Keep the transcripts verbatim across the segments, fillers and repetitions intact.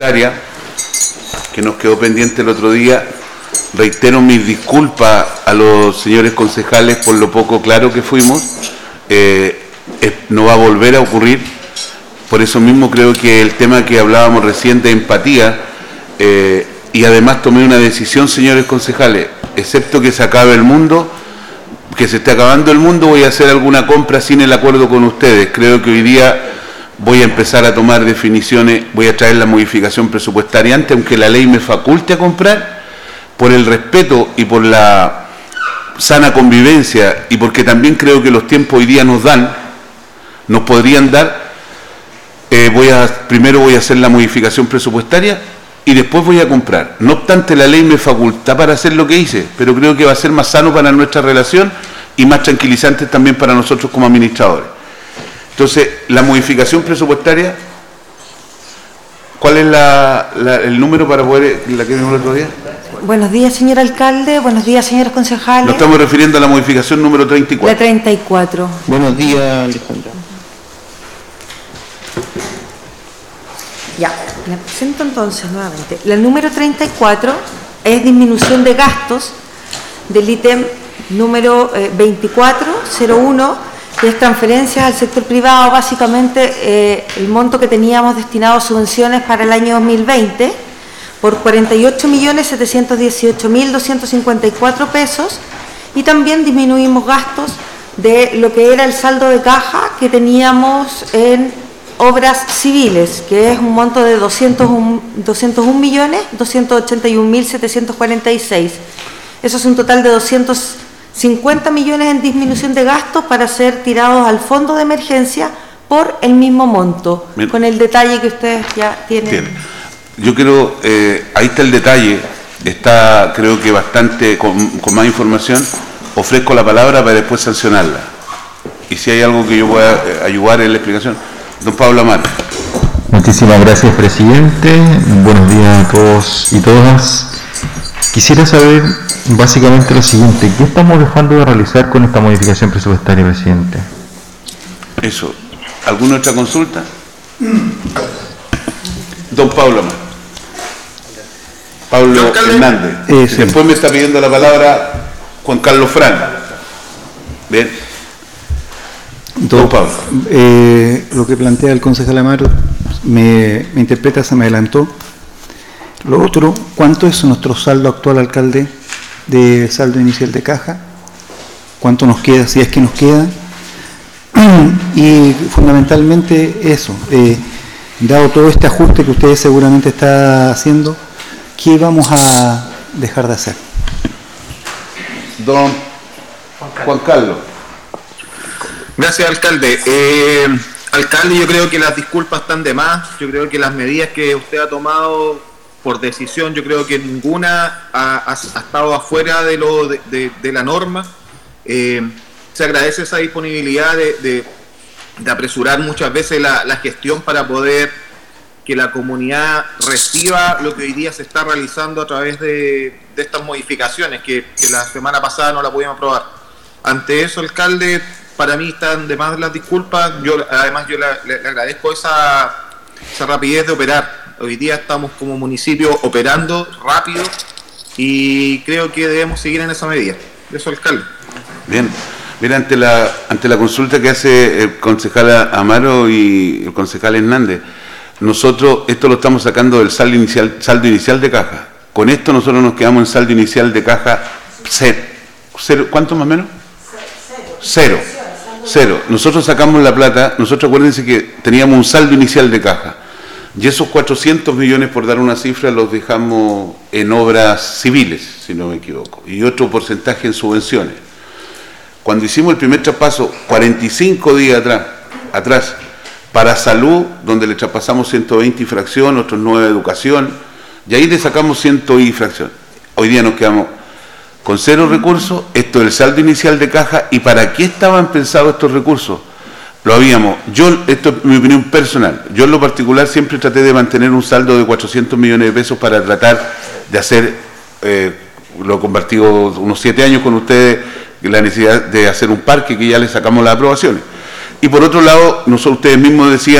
que nos quedó pendiente el otro día. Reitero mis disculpas a los señores concejales por lo poco claro que fuimos. Eh, eh, no va a volver a ocurrir. Por eso mismo creo que el tema que hablábamos recién de empatía, eh, y además tomé una decisión, señores concejales, excepto que se acabe el mundo, que se esté acabando el mundo, voy a hacer alguna compra sin el acuerdo con ustedes. Creo que hoy día voy a empezar a tomar definiciones, voy a traer la modificación presupuestaria antes, aunque la ley me faculte a comprar, por el respeto y por la sana convivencia, y porque también creo que los tiempos hoy día nos dan, nos podrían dar, eh, voy a, primero voy a hacer la modificación presupuestaria y después voy a comprar. No obstante, la ley me faculta para hacer lo que hice, pero creo que va a ser más sano para nuestra relación y más tranquilizante también para nosotros como administradores. Entonces, la modificación presupuestaria, ¿cuál es la, la, el número para poder, la que vimos el otro día? Buenos días, señor alcalde. Buenos días, señores concejales. Nos estamos refiriendo a la modificación número treinta y cuatro. La treinta y cuatro. Buenos días, Alejandra. Ya, la presento entonces nuevamente. La número treinta y cuatro es disminución de gastos del ítem número eh, veinticuatro cero uno, que es transferencias al sector privado, básicamente eh, el monto que teníamos destinado a subvenciones para el año dos mil veinte, por cuarenta y ocho millones setecientos dieciocho mil doscientos cincuenta y cuatro pesos, y también disminuimos gastos de lo que era el saldo de caja que teníamos en obras civiles, que es un monto de doscientos un millones doscientos ochenta y un mil setecientos cuarenta y seis. Eso es un total de doscientos cincuenta millones en disminución de gastos para ser tirados al fondo de emergencia por el mismo monto, Bien. Con el detalle que ustedes ya tienen. Bien. Yo creo, eh, ahí está el detalle, está creo que bastante, con, con más información, ofrezco la palabra para después sancionarla. Y si hay algo que yo pueda eh, ayudar en la explicación, don Pablo Amaro. Muchísimas gracias, presidente. Buenos días a todos y todas. Quisiera saber básicamente lo siguiente: ¿qué estamos dejando de realizar con esta modificación presupuestaria, presidente? Eso. ¿Alguna otra consulta? Don Pablo Amaro. Pablo Hernández. Eh, sí. Después me está pidiendo la palabra Juan Carlos Fran. Bien. Don Pablo. Eh, lo que plantea el concejal Amaro me, me interpreta, se me adelantó. Lo otro, ¿cuánto es nuestro saldo actual, alcalde, de saldo inicial de caja? ¿Cuánto nos queda, si es que nos queda? Y fundamentalmente eso, eh, dado todo este ajuste que ustedes seguramente están haciendo, ¿qué vamos a dejar de hacer? Don Juan Carlos. Gracias, alcalde. Eh, alcalde, yo creo que las disculpas están de más. Yo creo que las medidas que usted ha tomado por decisión, yo creo que ninguna ha, ha, ha estado afuera de, lo, de, de, de la norma. Eh, se agradece esa disponibilidad de, de, de apresurar muchas veces la, la gestión para poder que la comunidad reciba lo que hoy día se está realizando a través de, de estas modificaciones que, que la semana pasada no la pudimos aprobar. Ante eso, alcalde, para mí están de más las disculpas. Yo además yo le, le, le agradezco esa, esa rapidez de operar. Hoy día estamos como municipio operando rápido y creo que debemos seguir en esa medida. Eso, alcalde. Bien. Mira, ante la, ante la consulta que hace el concejal Amaro y el concejal Hernández, nosotros esto lo estamos sacando del saldo inicial, saldo inicial de caja. Con esto nosotros nos quedamos en saldo inicial de caja cero. cero ¿Cuánto más o menos? Cero. Cero. Nosotros sacamos la plata, nosotros acuérdense que teníamos un saldo inicial de caja. Y esos cuatrocientos millones, por dar una cifra, los dejamos en obras civiles, si no me equivoco, y otro porcentaje en subvenciones. Cuando hicimos el primer traspaso, cuarenta y cinco días atrás, atrás para salud, donde le traspasamos ciento veinte y fracción, otros nueve a educación, y ahí le sacamos cien y fracción. Hoy día nos quedamos con cero recursos, esto es el saldo inicial de caja. ¿Y para qué estaban pensados estos recursos? Lo habíamos, yo, esto es mi opinión personal, yo en lo particular siempre traté de mantener un saldo de cuatrocientos millones de pesos para tratar de hacer, eh, lo he compartido unos siete años con ustedes, la necesidad de hacer un parque que ya le sacamos las aprobaciones. Y por otro lado, nosotros, ustedes mismos decían,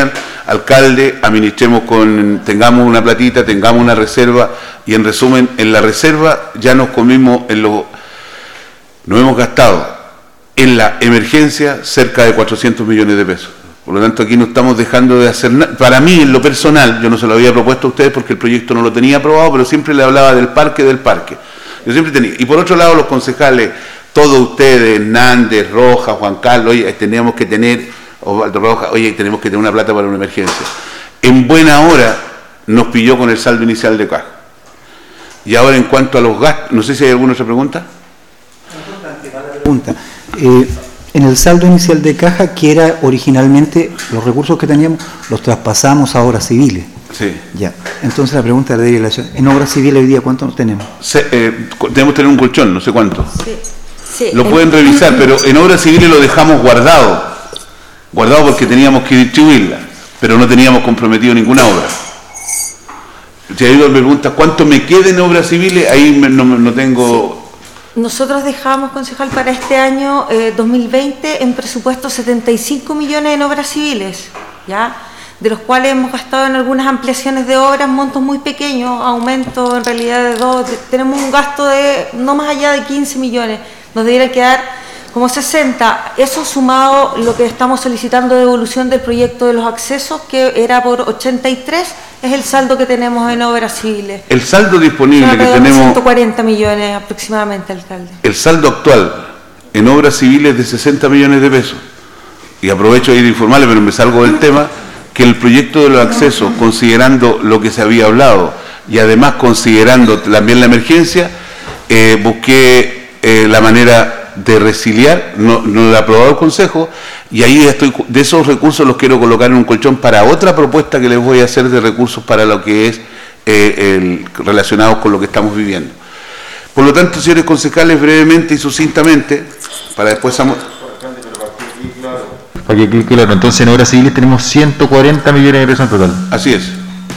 alcalde, administremos con, tengamos una platita, tengamos una reserva, y en resumen, en la reserva ya nos comimos, en lo, nos hemos gastado en la emergencia cerca de cuatrocientos millones de pesos. Por lo tanto, aquí no estamos dejando de hacer nada. Para mí, en lo personal, yo no se lo había propuesto a ustedes porque el proyecto no lo tenía aprobado, pero siempre le hablaba del parque, del parque. Yo siempre tenía. Y por otro lado, los concejales, todos ustedes, Hernández, Rojas, Juan Carlos, oye, teníamos que tener, Osvaldo Rojas, oye, tenemos que tener una plata para una emergencia. En buena hora nos pilló con el saldo inicial de caja. Y ahora, en cuanto a los gastos, no sé si hay alguna otra pregunta. Pregunta. Eh, en el saldo inicial de caja, que era originalmente los recursos que teníamos, los traspasamos a obras civiles. Sí. Ya. Entonces la pregunta de relación, en obras civiles hoy día, ¿cuánto tenemos? Se, eh, debemos tener un colchón, no sé cuánto. Sí. Sí. Lo pueden revisar, pero en obras civiles lo dejamos guardado. Guardado porque teníamos que distribuirla, pero no teníamos comprometido ninguna obra. Si hay una pregunta, ¿cuánto me queda en obras civiles? Ahí me, no, no tengo... Sí. Nosotros dejamos, concejal, para este año eh, dos mil veinte en presupuesto setenta y cinco millones en obras civiles, ¿ya? De los cuales hemos gastado en algunas ampliaciones de obras, montos muy pequeños, aumento en realidad de dos, de, tenemos un gasto de no más allá de quince millones, nos debiera quedar como sesenta, eso sumado lo que estamos solicitando de devolución del proyecto de los accesos, que era por ochenta y tres, es el saldo que tenemos en obras civiles. El saldo disponible que tenemos... ciento cuarenta millones aproximadamente, alcalde. El saldo actual en obras civiles es de sesenta millones de pesos. Y aprovecho ahí de informarle, pero me salgo del tema, que el proyecto de los accesos, considerando lo que se había hablado y además considerando también la emergencia, eh, busqué eh, la manera de resiliar, no, no lo ha aprobado el Consejo, y ahí estoy, de esos recursos los quiero colocar en un colchón para otra propuesta que les voy a hacer de recursos para lo que es eh, el, relacionados con lo que estamos viviendo. Por lo tanto, señores concejales, brevemente y sucintamente, para después... Para que quede claro, entonces en obras civiles tenemos ciento cuarenta millones de pesos en total. Así es.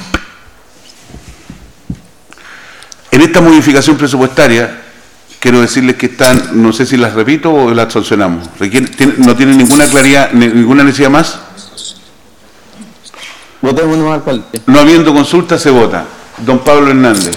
En esta modificación presupuestaria, quiero decirles que están, no sé si las repito o las sancionamos. Requiere, ¿No tienen ninguna claridad, ninguna necesidad más? Votemos no, alcalde. No habiendo consulta, se vota. Don Pablo Hernández.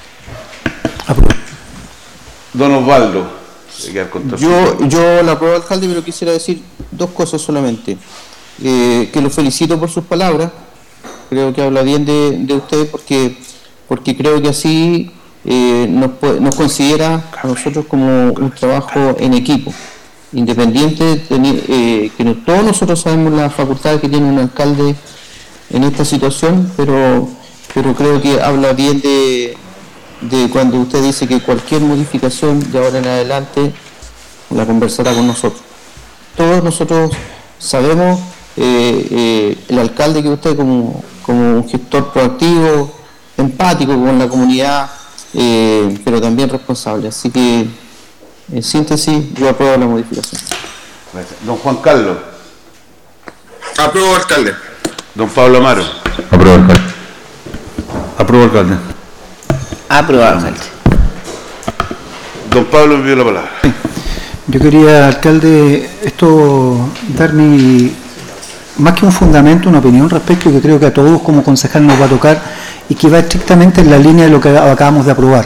Don Osvaldo. Yo, yo la apruebo, alcalde, pero quisiera decir dos cosas solamente. Eh, que lo felicito por sus palabras. Creo que habla bien de, de usted porque, porque creo que así... Eh, nos, nos considera a nosotros como un trabajo en equipo, independiente, de, eh, que no, todos nosotros sabemos las facultades que tiene un alcalde en esta situación, pero, pero creo que habla bien de, de cuando usted dice que cualquier modificación de ahora en adelante la conversará con nosotros. Todos nosotros sabemos, eh, eh, el alcalde que usted como, como un gestor proactivo, empático con la comunidad, Eh, pero también responsable. Así que, en síntesis, yo apruebo la modificación. Gracias. Don Juan Carlos. Apruebo, alcalde. Don Pablo Amaro. Apruebo, alcalde. Apruebo, alcalde. Aprobado, alcalde. Don Pablo envió la palabra. Yo quería, alcalde, esto dar mi, más que un fundamento, una opinión respecto que creo que a todos como concejal nos va a tocar y que va estrictamente en la línea de lo que acabamos de aprobar.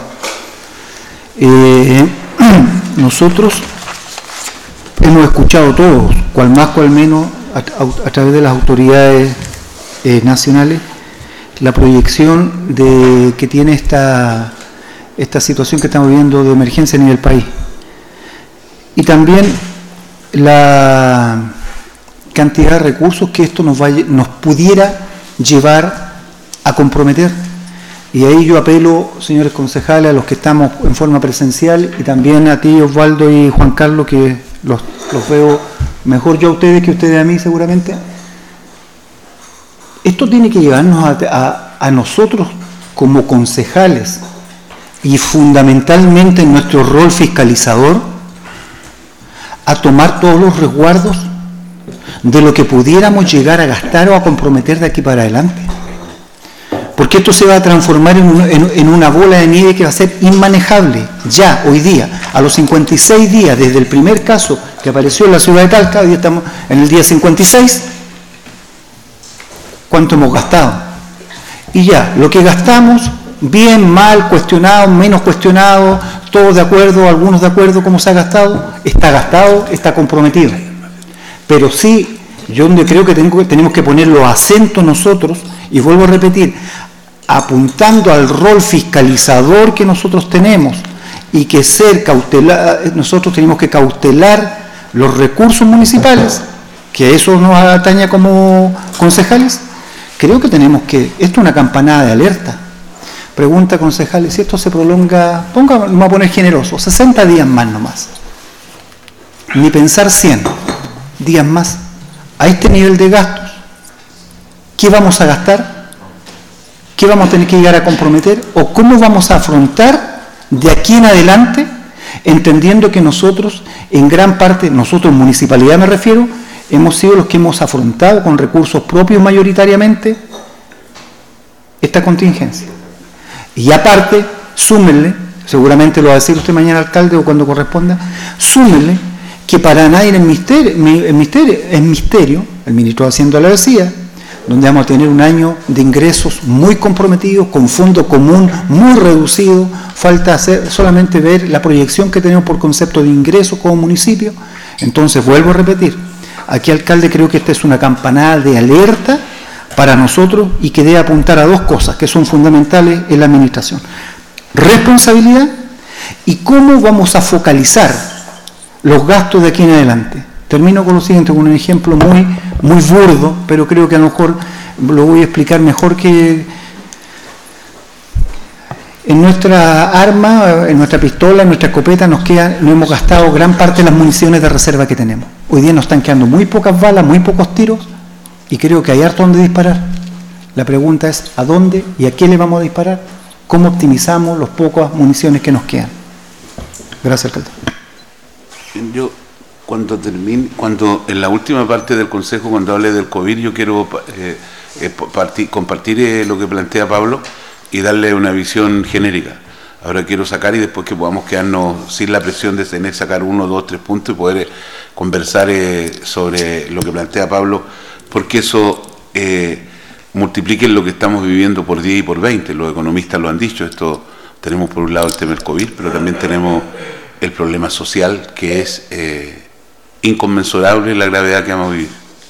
Eh, nosotros hemos escuchado todos, cual más, cual menos, a, a, a través de las autoridades eh, nacionales, la proyección de que tiene esta, esta situación que estamos viviendo de emergencia a nivel país. Y también la cantidad de recursos que esto nos, vaya, nos pudiera llevar a comprometer. Y ahí yo apelo, señores concejales, a los que estamos en forma presencial y también a ti, Osvaldo y Juan Carlos, que los, los veo mejor yo a ustedes que ustedes a mí seguramente. Esto tiene que llevarnos a, a, a nosotros como concejales y fundamentalmente en nuestro rol fiscalizador a tomar todos los resguardos de lo que pudiéramos llegar a gastar o a comprometer de aquí para adelante. Porque esto se va a transformar en, un, en, en una bola de nieve que va a ser inmanejable ya, hoy día, a los cincuenta y seis días desde el primer caso que apareció en la ciudad de Talca. Hoy estamos en el día cincuenta y seis. cuánto hemos gastado. Y ya, lo que gastamos, bien, mal, cuestionado, menos cuestionado, todos de acuerdo, algunos de acuerdo cómo se ha gastado, está gastado, está comprometido. Pero sí, yo donde creo que tengo, tenemos que poner los acentos nosotros, y vuelvo a repetir, apuntando al rol fiscalizador que nosotros tenemos, y que ser cautelar, nosotros tenemos que cautelar los recursos municipales, que eso nos atañe como concejales. Creo que tenemos que, esto es una campanada de alerta. Pregunta, concejales, si esto se prolonga, ponga, vamos a poner generoso, sesenta días más nomás, ni pensar cien días más, a este nivel de gastos, ¿qué vamos a gastar? ¿Qué vamos a tener que llegar a comprometer? ¿O cómo vamos a afrontar de aquí en adelante, entendiendo que nosotros, en gran parte, nosotros, municipalidad me refiero, hemos sido los que hemos afrontado con recursos propios mayoritariamente esta contingencia? Y aparte, súmenle, seguramente lo va a decir usted mañana, alcalde, o cuando corresponda, súmenle que para nadie es misterio, es misterio, es misterio, el ministro de Hacienda lo decía, donde vamos a tener un año de ingresos muy comprometidos, con fondo común muy reducido, falta hacer, solamente ver la proyección que tenemos por concepto de ingresos como municipio. Entonces, vuelvo a repetir, aquí, alcalde, creo que esta es una campanada de alerta para nosotros y que debe apuntar a dos cosas que son fundamentales en la administración: responsabilidad y cómo vamos a focalizar los gastos de aquí en adelante. Termino con lo siguiente, con un ejemplo muy, muy burdo, pero creo que a lo mejor lo voy a explicar mejor. Que en nuestra arma, en nuestra pistola, en nuestra escopeta nos quedan, no hemos gastado gran parte de las municiones de reserva que tenemos. Hoy día nos están quedando muy pocas balas, muy pocos tiros, y creo que hay harto donde disparar. La pregunta es, ¿a dónde y a qué le vamos a disparar? ¿Cómo optimizamos las pocas municiones que nos quedan? Gracias, alcalde. Yo, cuando termine, cuando en la última parte del Consejo, cuando hable del COVID, yo quiero eh, eh, partir, compartir eh, lo que plantea Pablo y darle una visión genérica. Ahora quiero sacar, y después que podamos quedarnos sin la presión de tener sacar uno, dos, tres puntos y poder eh, conversar eh, sobre lo que plantea Pablo, porque eso eh, multiplique lo que estamos viviendo por diez y por veinte. Los economistas lo han dicho. Esto, tenemos por un lado el tema del COVID, pero también tenemos el problema social, que es eh, inconmensurable la gravedad que vamos a vivir.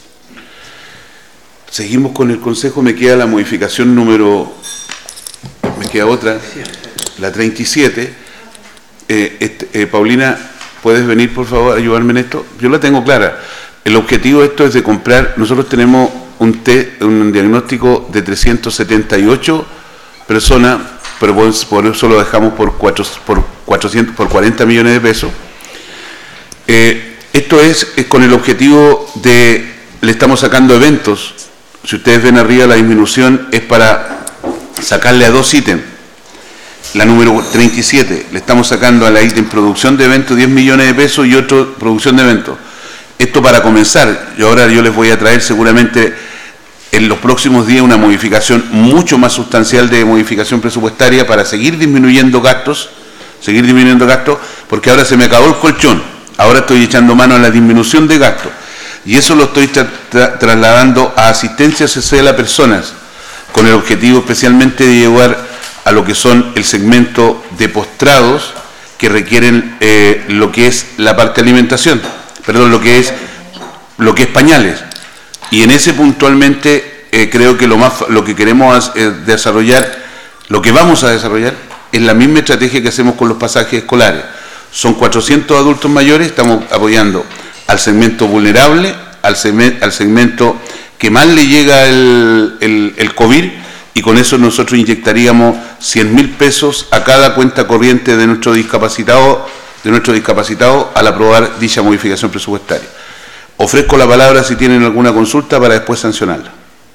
Seguimos con el Consejo. Me queda la modificación número, me queda otra, la treinta y siete. Eh, este, eh, Paulina, ¿puedes venir por favor a ayudarme en esto? Yo la tengo clara. El objetivo de esto es de comprar, nosotros tenemos un, te, un diagnóstico de trescientas setenta y ocho personas, pero por eso lo dejamos por, cuatro, por, cuatrocientos, por cuarenta millones de pesos. Eh, esto es, es con el objetivo de, le estamos sacando eventos. Si ustedes ven arriba, la disminución es para sacarle a dos ítems. La número treinta y siete, le estamos sacando a la ítem producción de eventos diez millones de pesos y otro producción de eventos. Esto para comenzar. Y ahora yo les voy a traer seguramente en los próximos días una modificación mucho más sustancial de modificación presupuestaria para seguir disminuyendo gastos, seguir disminuyendo gastos, porque ahora se me acabó el colchón. Ahora estoy echando mano a la disminución de gastos. Y eso lo estoy tra tra trasladando a asistencia social a personas, con el objetivo especialmente de llevar a lo que son el segmento de postrados que requieren eh, lo que es la parte de alimentación, perdón, lo que es lo que es pañales. Y en ese puntualmente eh, creo que lo más lo que queremos eh, desarrollar, lo que vamos a desarrollar es la misma estrategia que hacemos con los pasajes escolares. Son cuatrocientos adultos mayores, estamos apoyando al segmento vulnerable, al segmento, al segmento que más le llega el, el, el COVID, y con eso nosotros inyectaríamos cien mil pesos a cada cuenta corriente de nuestro discapacitado, de nuestro discapacitado al aprobar dicha modificación presupuestaria. Ofrezco la palabra si tienen alguna consulta para después sancionarla.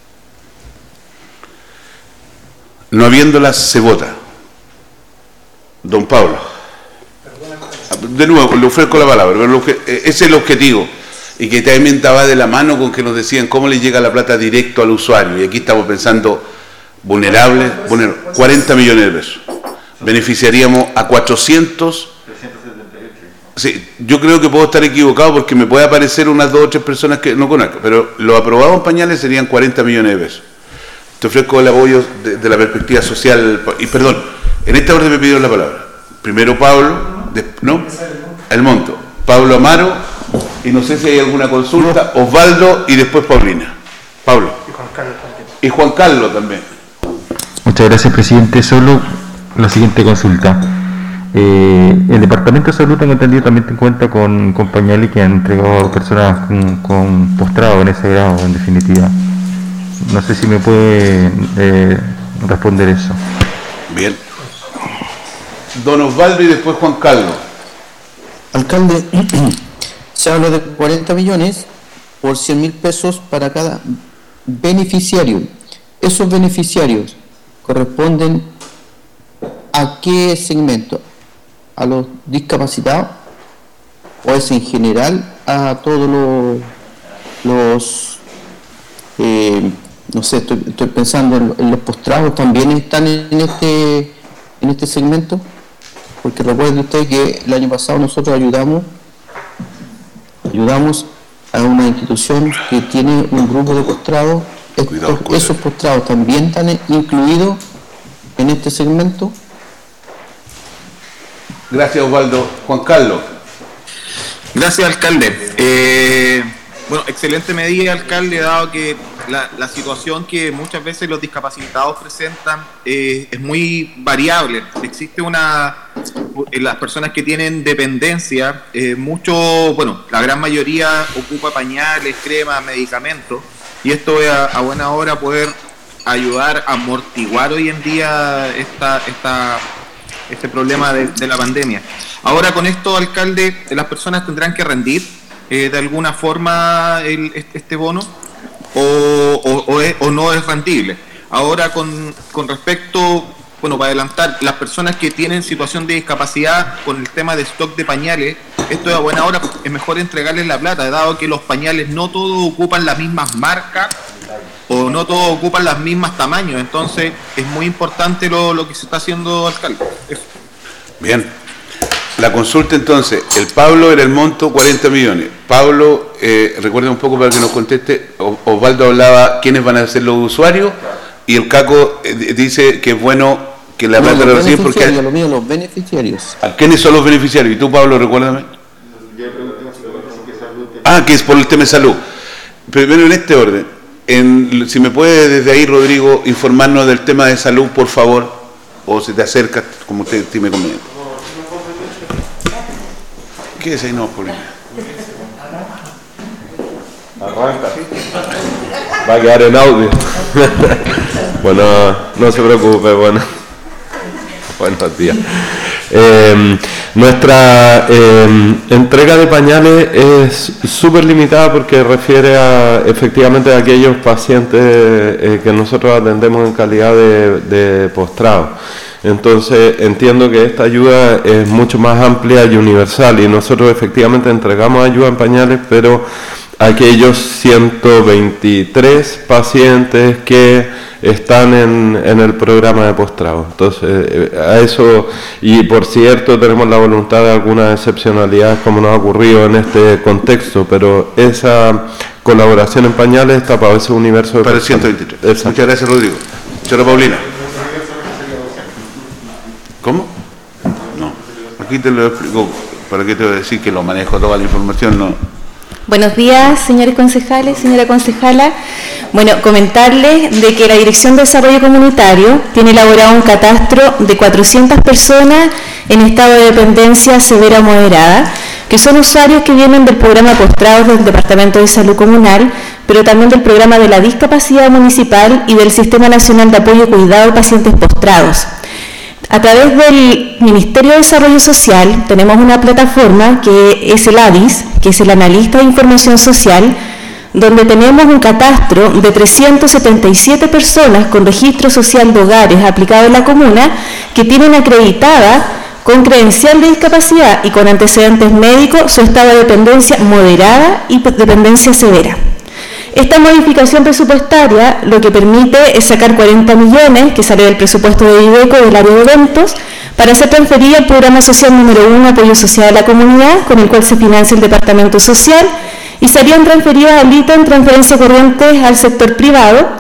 No habiéndola, se vota. Don Pablo. De nuevo, le ofrezco la palabra, pero ese es el objetivo. Y que también estaba de la mano con que nos decían cómo le llega la plata directo al usuario. Y aquí estamos pensando vulnerables, vulnerables cuarenta millones de pesos. Beneficiaríamos a cuatrocientos. Sí, yo creo que puedo estar equivocado porque me puede aparecer unas dos o tres personas que no conozco, pero lo aprobado en pañales serían cuarenta millones de pesos. te ofrezco el apoyo de, de la perspectiva social. Y perdón, en esta orden me pidieron la palabra. Primero Pablo, de, ¿no? El monto. Pablo Amaro, y no sé si hay alguna consulta, Osvaldo y después Paulina. Pablo. Y Juan Carlos también. Y Juan Carlos también. Muchas gracias, presidente. Solo la siguiente consulta. Eh, el Departamento de Salud, tengo entendido, también te cuenta con, con pañales que han entregado a personas con, con postrado en ese grado, en definitiva. No sé si me puede eh, responder eso. Bien. Don Osvaldo y después Juan Carlos. Alcalde, se habla de cuarenta millones por cien mil pesos para cada beneficiario. Esos beneficiarios corresponden ¿a qué segmento? ¿A los discapacitados? ¿O es en general a todos los, los eh, no sé, estoy, estoy pensando en, en los postrados, también están en este, en este segmento? Porque recuerde usted que el año pasado nosotros ayudamos, ayudamos a una institución que tiene un grupo de postrados. Estos, esos postrados también están incluidos en este segmento. Gracias, Osvaldo. Juan Carlos. Gracias, alcalde. Eh, bueno, excelente medida, alcalde, dado que la, la situación que muchas veces los discapacitados presentan eh, es muy variable. Existe una... En las personas que tienen dependencia, eh, mucho, bueno, la gran mayoría ocupa pañales, cremas, medicamentos, y esto es a, a buena hora poder ayudar a amortiguar hoy en día esta, esta, este problema de, de la pandemia. Ahora con esto, alcalde, las personas tendrán que rendir eh, de alguna forma el, este bono o, o, o, es, o no es rendible. Ahora con, con respecto, bueno, para adelantar, las personas que tienen situación de discapacidad con el tema de stock de pañales, esto es a buena hora, es mejor entregarles la plata, dado que los pañales no todos ocupan las mismas marcas o no todos ocupan los mismos tamaños, entonces es muy importante lo, lo que se está haciendo, alcalde. Eso. Bien. La consulta entonces, el Pablo era el monto cuarenta millones. Pablo, eh, recuerden un poco para que nos conteste, Osvaldo hablaba quiénes van a ser los usuarios y el Caco eh, dice que es bueno que la plata lo reciben porque... Lo mío, los beneficiarios. ¿A quiénes son los beneficiarios? ¿Y tú, Pablo, recuérdame? Ah, que es por el tema de salud. Primero en este orden, en, si me puede desde ahí, Rodrigo, informarnos del tema de salud, por favor, o si te acercas, como usted estime conveniente. ¿Qué es ahí? No, Paulina. Arranca. Va a quedar en audio. Bueno, no se preocupe, bueno. Buenos días. Eh, nuestra eh, entrega de pañales es súper limitada porque refiere a efectivamente a aquellos pacientes eh, que nosotros atendemos en calidad de, de postrado. Entonces entiendo que esta ayuda es mucho más amplia y universal y nosotros efectivamente entregamos ayuda en pañales, pero aquellos ciento veintitrés pacientes que están en, en el programa de postrado. Entonces, a eso, y por cierto, tenemos la voluntad de algunas excepcionalidades como nos ha ocurrido en este contexto, pero esa colaboración en pañales está para ese universo de para el ciento veintitrés. Exacto. Muchas gracias, Rodrigo. Señora Paulina. ¿Cómo? No. Aquí te lo explico. ¿Para qué te voy a decir que lo manejo toda la información? No. Buenos días, señores concejales, señora concejala. Bueno, comentarles de que la Dirección de Desarrollo Comunitario tiene elaborado un catastro de cuatrocientas personas en estado de dependencia severa o moderada, que son usuarios que vienen del programa Postrados del Departamento de Salud Comunal, pero también del programa de la discapacidad municipal y del Sistema Nacional de Apoyo y Cuidado de Pacientes Postrados. A través del Ministerio de Desarrollo Social tenemos una plataforma que es el A D I S, que es el Analista de Información Social, donde tenemos un catastro de trescientas setenta y siete personas con registro social de hogares aplicado en la comuna que tienen acreditada con credencial de discapacidad y con antecedentes médicos su estado de dependencia moderada y dependencia severa. Esta modificación presupuestaria lo que permite es sacar cuarenta millones que sale del presupuesto de IDECO del área de eventos para ser transferida al programa social número uno, apoyo social a la comunidad, con el cual se financia el departamento social, y serían transferidas al ítem transferencia corriente al sector privado,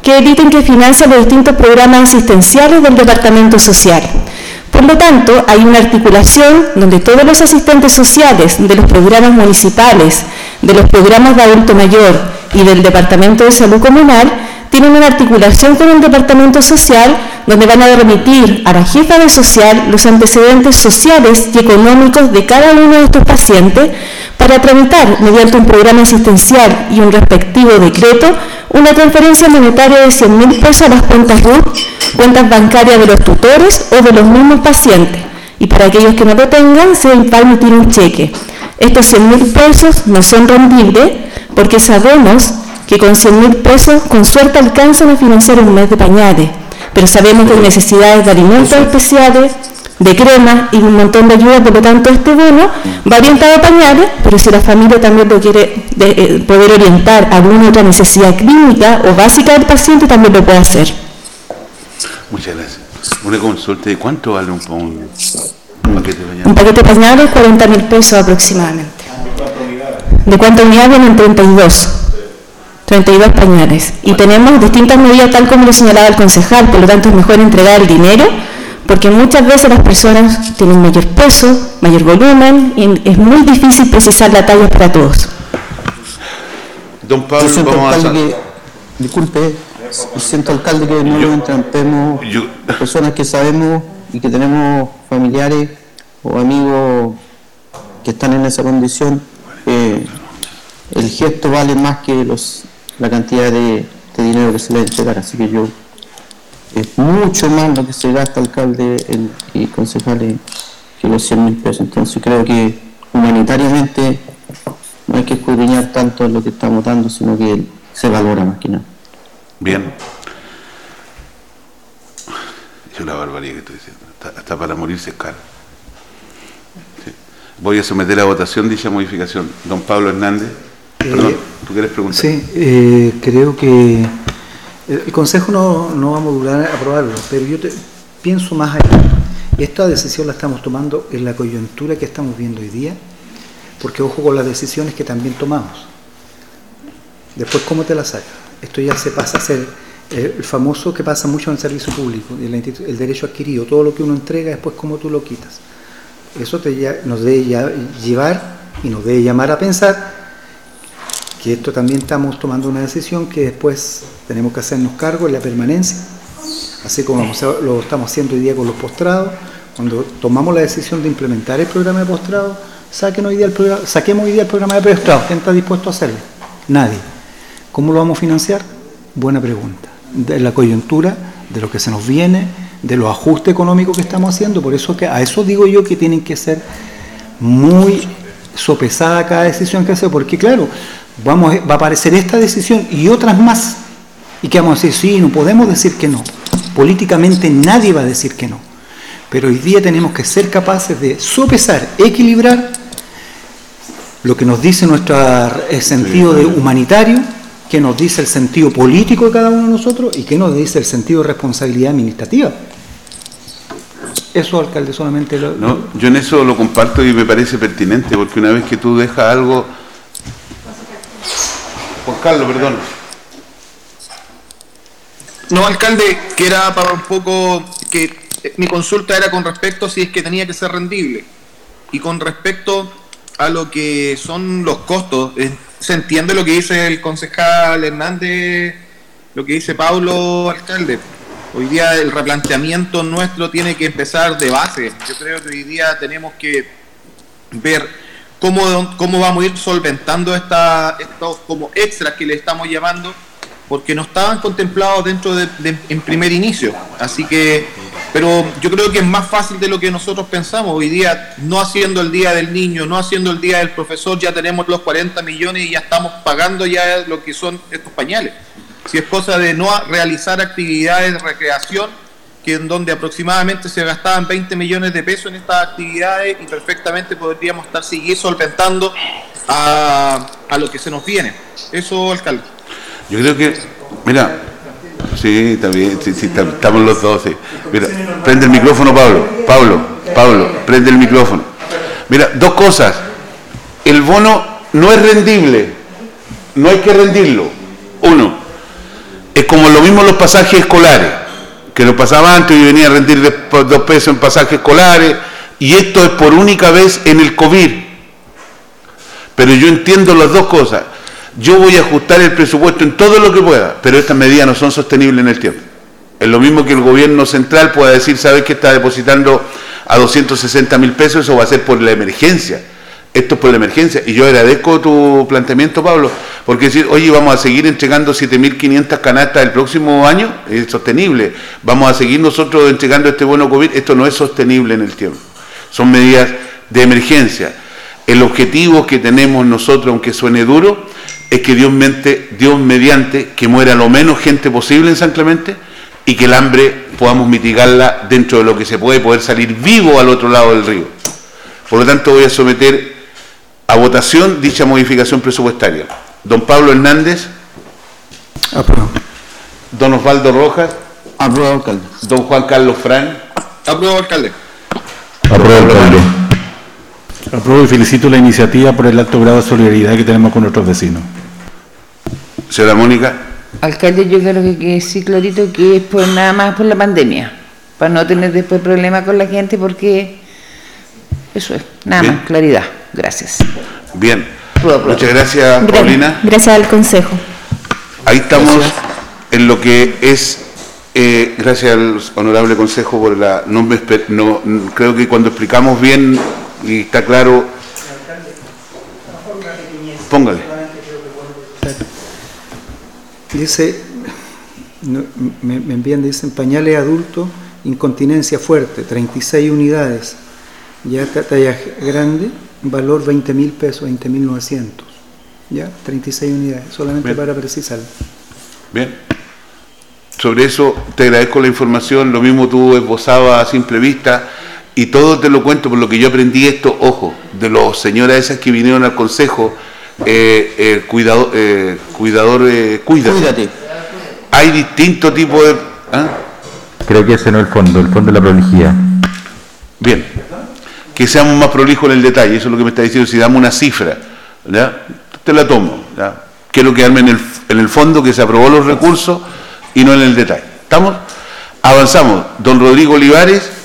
que es el ítem que financia los distintos programas asistenciales del Departamento Social. Por lo tanto, hay una articulación donde todos los asistentes sociales de los programas municipales, de los programas de adulto mayor y del Departamento de Salud Comunal tienen una articulación con el Departamento Social donde van a remitir a la jefa de social los antecedentes sociales y económicos de cada uno de estos pacientes para tramitar, mediante un programa asistencial y un respectivo decreto, una transferencia monetaria de cien mil pesos a las cuentas R U T, cuentas bancarias de los tutores o de los mismos pacientes. Y para aquellos que no lo tengan, se va a emitir un cheque. Estos cien mil pesos no son rendibles porque sabemos que con cien mil pesos con suerte alcanzan a financiar un mes de pañales, pero sabemos que hay necesidades de alimentos especiales, de crema y un montón de ayuda, por lo tanto este bono va orientado a pañales, pero si la familia también lo quiere de, eh, poder orientar a alguna otra necesidad clínica o básica del paciente, también lo puede hacer. Muchas gracias. Una consulta, ¿de cuánto vale un, un, un paquete de pañales? Un paquete de pañales, cuarenta mil pesos aproximadamente. ¿De cuántas unidades vienen? treinta y dos. treinta y dos pañales. Y tenemos distintas medidas, tal como lo señalaba el concejal, por lo tanto es mejor entregar el dinero, porque muchas veces las personas tienen mayor peso, mayor volumen, y es muy difícil precisar la talla para todos. Don Pablo, siento, vamos alcalde, a... que, disculpe, siento, alcalde, que no yo, nos entrampemos yo, personas que sabemos y que tenemos familiares o amigos que están en esa condición. Eh, el gesto vale más que los la cantidad de, de dinero que se le entrega, así que yo es mucho más lo que se gasta, alcalde el, y concejales, que los cien mil pesos. Entonces creo que humanitariamente no hay que escudriñar tanto en lo que estamos dando, sino que se valora más que nada. Bien. Es una barbaridad que estoy diciendo. Hasta, hasta para morirse es caro. Sí. Voy a someter a votación dicha modificación. Don Pablo Hernández. Perdón, ¿tú quieres preguntar? Sí, eh, creo que el Consejo no, no va a modular a aprobarlo, pero yo te, pienso más allá. Y esta decisión la estamos tomando en la coyuntura que estamos viendo hoy día, porque ojo con las decisiones que también tomamos. Después, ¿cómo te las sacas? Esto ya se pasa a ser eh, el famoso que pasa mucho en el servicio público, el, el derecho adquirido, todo lo que uno entrega, después cómo tú lo quitas. Eso te, ya, nos debe ya, llevar y nos debe llamar a pensar que esto también estamos tomando una decisión que después tenemos que hacernos cargo en la permanencia, así como lo estamos haciendo hoy día con los postrados. Cuando tomamos la decisión de implementar el programa de postrado, saquen hoy día el programa, saquemos hoy día el programa de postrado. ¿Quién está dispuesto a hacerlo? Nadie. ¿Cómo lo vamos a financiar? Buena pregunta. De la coyuntura, de lo que se nos viene, de los ajustes económicos que estamos haciendo. Por eso que a eso digo yo que tienen que ser muy sopesada cada decisión que hace, porque claro, vamos, va a aparecer esta decisión y otras más, y que vamos a decir, sí, no podemos decir que no, políticamente nadie va a decir que no, pero hoy día tenemos que ser capaces de sopesar, equilibrar lo que nos dice nuestro sentido de humanitario, que nos dice el sentido político de cada uno de nosotros y que nos dice el sentido de responsabilidad administrativa. Eso, alcalde, solamente lo... No, yo en eso lo comparto y me parece pertinente, porque una vez que tú dejas algo... Juan Carlos, perdón. No, alcalde, que era para un poco... que mi consulta era con respecto a si es que tenía que ser rendible. Y con respecto a lo que son los costos, eh, se entiende lo que dice el concejal Hernández, lo que dice Pablo, alcalde. Hoy día el replanteamiento nuestro tiene que empezar de base. Yo creo que hoy día tenemos que ver cómo, cómo vamos a ir solventando esta, estos como extras que le estamos llamando, porque no estaban contemplados dentro de, de en primer inicio. Así que, pero yo creo que es más fácil de lo que nosotros pensamos. Hoy día, no haciendo el Día del Niño, no haciendo el Día del Profesor, ya tenemos los cuarenta millones y ya estamos pagando ya lo que son estos pañales. Si es cosa de no realizar actividades de recreación, que en donde aproximadamente se gastaban veinte millones de pesos en estas actividades y perfectamente podríamos estar seguir solventando a, a lo que se nos viene. Eso, alcalde. Yo creo que, mira, sí, está bien, sí, sí, estamos los dos, sí. Mira, prende el micrófono, Pablo, Pablo, Pablo, prende el micrófono. Mira, dos cosas. El bono no es rendible, no hay que rendirlo. Uno. Es como lo mismo los pasajes escolares, que lo pasaba antes y venía a rendir de, dos pesos en pasajes escolares, y esto es por única vez en el COVID. Pero yo entiendo las dos cosas. Yo voy a ajustar el presupuesto en todo lo que pueda, pero estas medidas no son sostenibles en el tiempo. Es lo mismo que el gobierno central pueda decir, ¿sabes que está depositando a doscientos sesenta mil pesos? Eso va a ser por la emergencia. Esto es por la emergencia. Y yo agradezco tu planteamiento, Pablo, porque decir, oye, vamos a seguir entregando siete mil quinientas canastas el próximo año, es sostenible. Vamos a seguir nosotros entregando este bono COVID, esto no es sostenible en el tiempo. Son medidas de emergencia. El objetivo que tenemos nosotros, aunque suene duro, es que Dios, mente, Dios mediante que muera lo menos gente posible en San Clemente y que el hambre podamos mitigarla dentro de lo que se puede, poder salir vivo al otro lado del río. Por lo tanto, voy a someter a votación dicha modificación presupuestaria. Don Pablo Hernández. Apruebo. Don Osvaldo Rojas. Apruebo, alcalde. Don Juan Carlos Fran. Apruebo, alcalde. Apruebo, alcalde. Apruebo y felicito la iniciativa por el alto grado de solidaridad que tenemos con nuestros vecinos. Señora Mónica. Alcalde, yo creo que quede sí clarito que es por nada más por la pandemia, para no tener después problemas con la gente, porque eso es, nada Bien. más, claridad. Gracias. Bien. Apruebo, apruebo. Muchas gracias, Gra- Paulina. Gracias al Consejo. Ahí estamos Gracias. en lo que es, eh, gracias al honorable Consejo por la, no me esper- no, creo que cuando explicamos bien y está claro, póngale. Dice, no, me, me envían, dicen pañales adultos, incontinencia fuerte, treinta y seis unidades, ya talla grande, valor veinte mil pesos, veinte mil novecientos, ya, treinta y seis unidades, solamente Bien. para precisar. Bien. Sobre eso te agradezco la información, lo mismo tú esbozabas a simple vista, y todo te lo cuento por lo que yo aprendí esto, ojo, de los señoras esas que vinieron al Consejo, eh, eh, cuidador, eh, cuidador eh, cuídate. Cuídate. Hay distintos tipos de... ¿ah? Creo que ese no es el fondo, el fondo de la prolijidad. Bien, que seamos más prolijos en el detalle, eso es lo que me está diciendo, si damos una cifra, ¿ya? Te la tomo, ¿ya? Quiero quedarme en el, en el fondo, que se aprobó los recursos y no en el detalle. ¿Estamos? Avanzamos. Don Rodrigo Olivares.